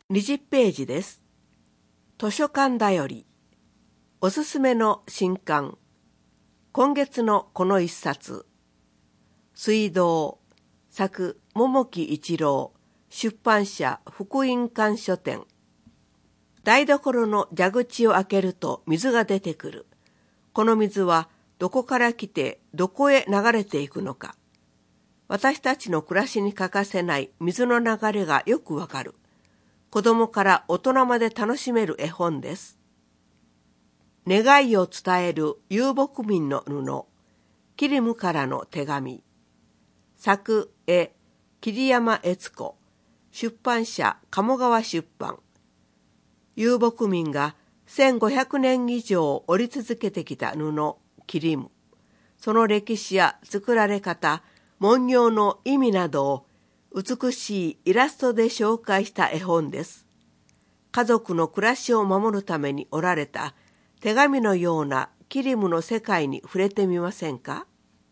20ページです。図書館だより。おすすめの新刊。今月のこの一冊。水道。作、桃木一郎。出版社、福音館書店。台所の蛇口を開けると水が出てくる。この水はどこから来てどこへ流れていくのか。私たちの暮らしに欠かせない水の流れがよくわかる。子供から大人まで楽しめる絵本です。願いを伝える遊牧民の布。キリムからの手紙。作、絵、桐山悦子。出版社、鴨川出版。遊牧民が1500年以上織り続けてきた布、キリム。その歴史や作られ方、文様の意味などを美しいイラストで紹介した絵本です。家族の暮らしを守るために織られた手紙のようなキリムの世界に触れてみませんか？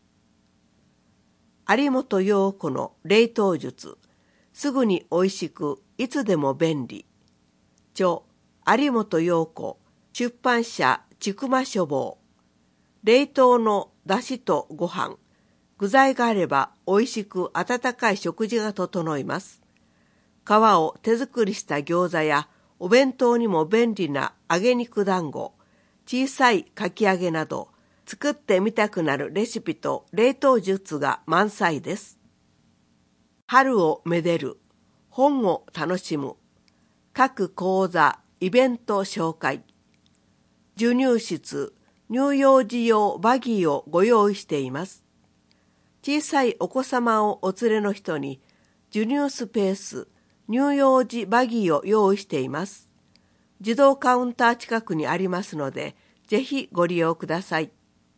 有本陽子の冷凍術。すぐにおいしく、いつでも便利。著、有本陽子。出版社、千曲書房。冷凍のだしとご飯。具材があればおいしく温かい食事が整います。皮を手作りした餃子やお弁当にも便利な揚げ肉団子、小さいかき揚げなど作ってみたくなるレシピと冷凍術が満載です。春をめでる、本を楽しむ、各講座、イベント紹介。授乳室、乳幼児用バギーをご用意しています。小さいお子様をお連れの人に授乳スペース、乳幼児バギーを用意しています。自動カウンター近くにありますので、ぜひご利用ください。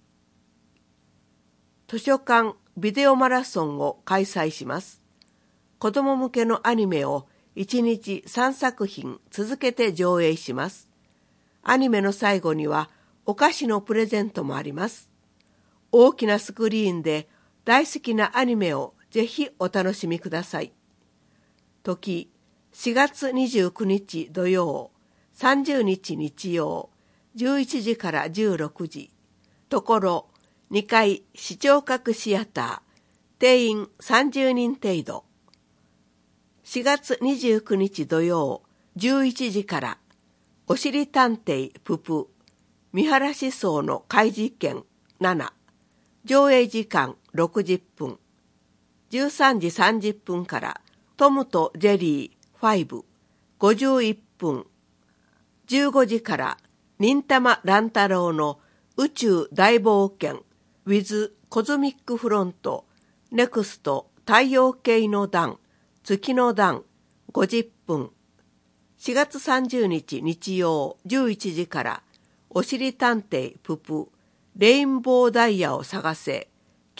図書館ビデオマラソンを開催します。子供向けのアニメを1日3作品続けて上映します。アニメの最後にはお菓子のプレゼントもあります。大きなスクリーンで大好きなアニメをぜひお楽しみください。時、4月29日土曜、30日日曜、11時から16時。ところ、2階視聴覚シアター、定員30人程度。4月29日土曜、11時から、おしり探偵ププ、見晴らし層の怪事件7。上映時間60分。13時30分からトムとジェリー5、51分。15時から忍たま乱太郎の宇宙大冒険 with コズミックフロント、ネクスト太陽系の段、月の段50分。4月30日日曜11時からおしり探偵ププ、レインボーダイヤを探せ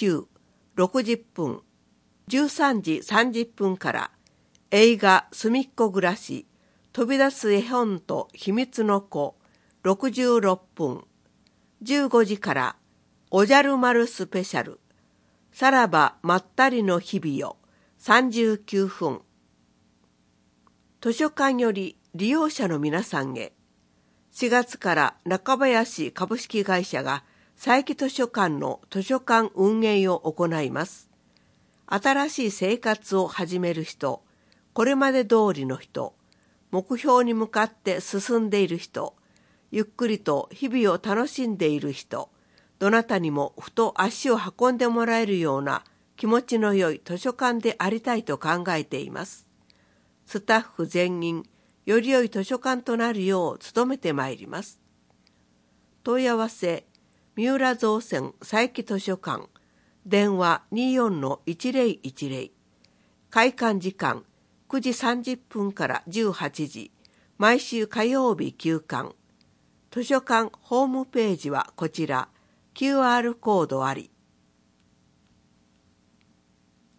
9、60分。13時30分から映画すみっこ暮らし、飛び出す絵本と秘密の子66分。15時からおじゃる丸スペシャル、さらばまったりの日々よ39分。図書館より利用者の皆さんへ。4月から中林株式会社が佐伯図書館の図書館運営を行います。新しい生活を始める人、これまで通りの人、目標に向かって進んでいる人、ゆっくりと日々を楽しんでいる人、どなたにもふと足を運んでもらえるような気持ちの良い図書館でありたいと考えています。スタッフ全員、より良い図書館となるよう努めてまいります。問い合わせ、三浦造船佐伯図書館、電話 24-1010。開館時間9時30分から18時。毎週火曜日休館。図書館ホームページはこちら。QR コードあり。